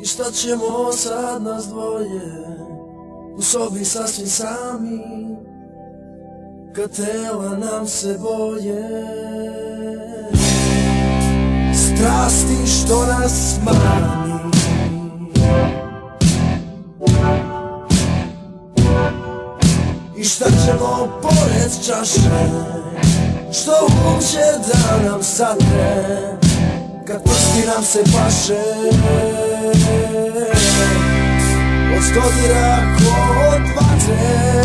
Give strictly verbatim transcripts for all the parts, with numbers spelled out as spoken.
I šta ćemo sad nas dvoje, u sobi sasvim sami, kad tela nam se boje. Strasti što nas mani, i šta ćemo pored čaše, što um će da nam sadne, kad prsti nam se paše. Od dodira ko od vatre,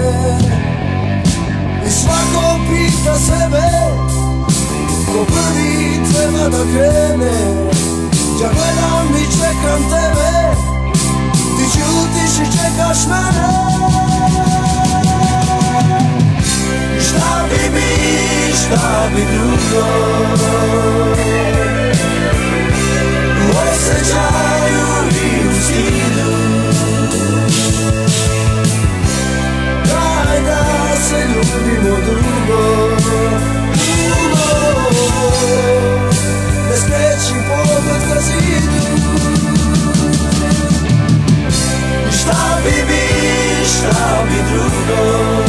i svako pita sebe ko prvi treba da krene. Ja gledam i čekam tebe, ti ćutiš i čekaš mene. Šta bi mi, šta bi drugo, u osjećaju i u stilu. Daj da se ljubimo dugo, dugo, ne skreći pogled ka zidu. Šta bi mi, šta bi drugo,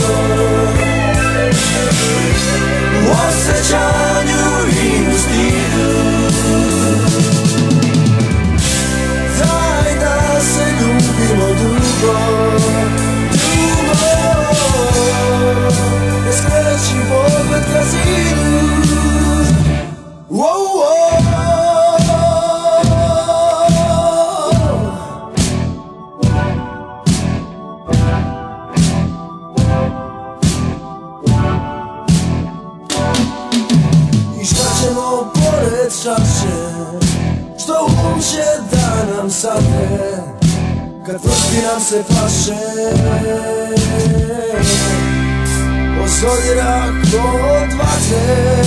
u osjećanju i u stilu. Daj da se ljubimo dugo, dugo, ne skreći pogled ka zidu. Wow, wow. I šta ćemo pored čaše, što um će da nam sadne, kad prsti nam se paše. Od dodira ko od vatre,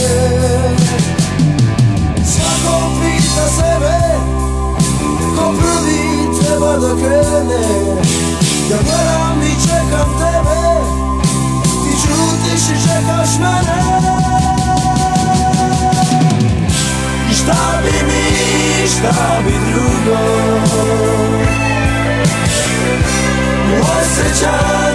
svako pita sebe ko prvi treba da krene. Ja gledam i čekam tebe, ti ćutiš i čekaš mene. I šta bi mi, šta bi drugo, u osjećanju